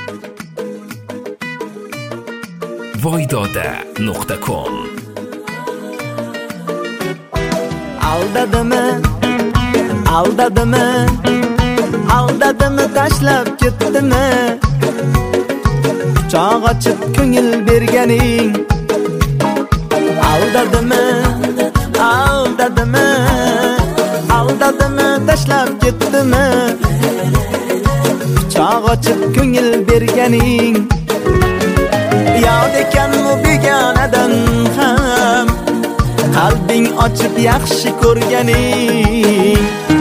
voydoda.com Aldadimi tashlab ketdimi? Quchoq ochib ko'ngil berganing aldadimi tashlab ketdimi? Quchoq ochib ko'ngil berganing yod ekanmi begonadan ham qalbing ochib yaxshi ko'rganing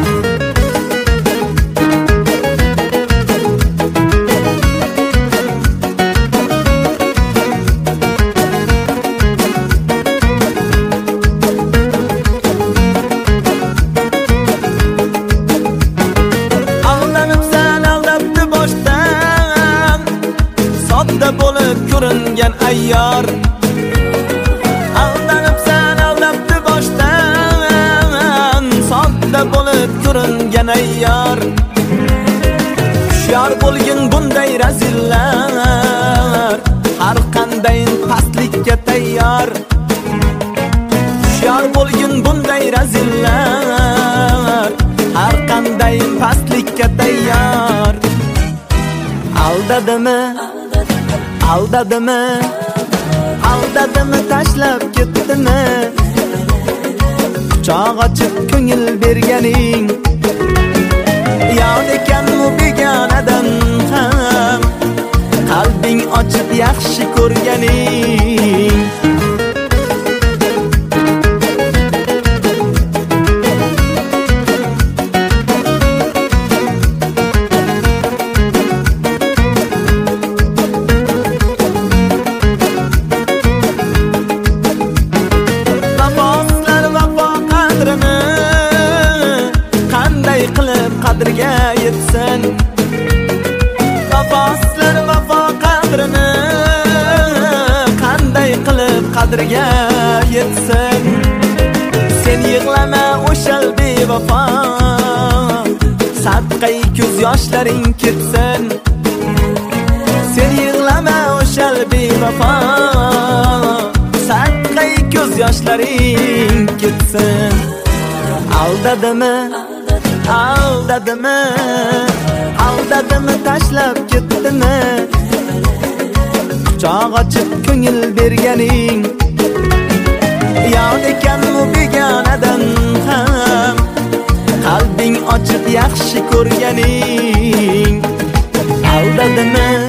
bo'lib ko'ringan ayyor aldanibsan aldabdi boshdan sodda bo'lib ko'ringan ayyor hushyor bo'lgin bunday razillar har qanday pastlikka tayyor hushyor bo'lgin bunday razillar har qanday pastlikka tayyor aldadimi tashlab ketdimi? Quchoq ochib ko'ngil berganing yod ekanmi begonadan ham qalbing ochib yaxshi ko'rganing qadriga yetsin vafosizlar vafo qadrini qanday qilib qadriga yetsin sen yig'lama o'shal bevafo sadqai ko'z yoshlaring ketsin sen yig'lama o'shal bevafo sadqai ko'z yoshlaring ketsin aldadimi tashlab ketdimi? Quchoq ochib ko'ngil berganing yod ekanmi begonadan ham qalbing ochib yaxshi ko'rganing aldadimi